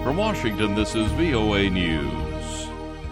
From Washington, this is VOA News.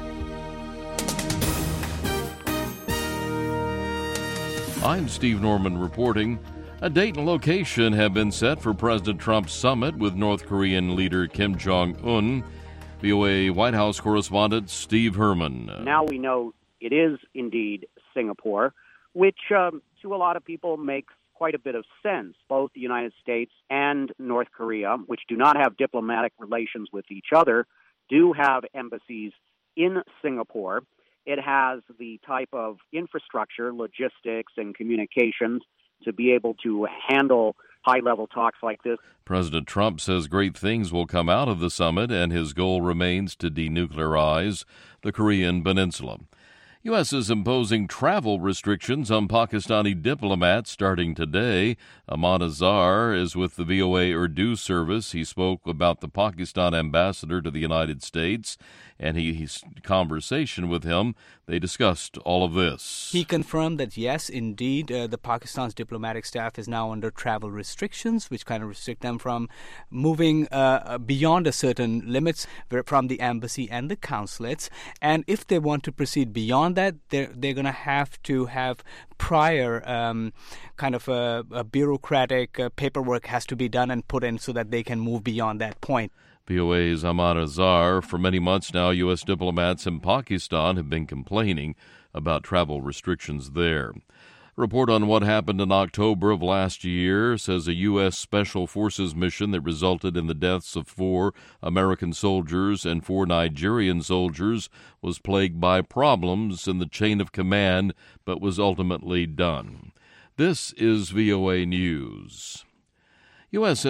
I'm Steve Norman reporting. A date and location have been set for President Trump's summit with North Korean leader Kim Jong-un. VOA White House correspondent Steve Herman. Now we know it is indeed Singapore, which to a lot of people makes quite a bit of sense. Both the United States and North Korea, which do not have diplomatic relations with each other, do have embassies in Singapore. It has the type of infrastructure, logistics, and communications to be able to handle high-level talks like this. President Trump says great things will come out of the summit, and his goal remains to denuclearize the Korean peninsula. U.S. is imposing travel restrictions on Pakistani diplomats starting today. Ahmad Azhar is with the VOA Urdu service. He spoke about the Pakistan ambassador to the United States, and his conversation with him, they discussed all of this. He confirmed that, yes, indeed, the Pakistan's diplomatic staff is now under travel restrictions, which kind of restrict them from moving beyond a certain limits from the embassy and the consulates. And if they want to proceed beyond that, they're going to have prior kind of a bureaucratic paperwork has to be done and put in so that they can move beyond that point. VOA's Ahmad Azhar. For many months now, U.S. diplomats in Pakistan have been complaining about travel restrictions there. A report on what happened in October of last year says a U.S. Special Forces mission that resulted in the deaths of 4 American soldiers and 4 Nigerian soldiers was plagued by problems in the chain of command, but was ultimately done. This is VOA News. U.S.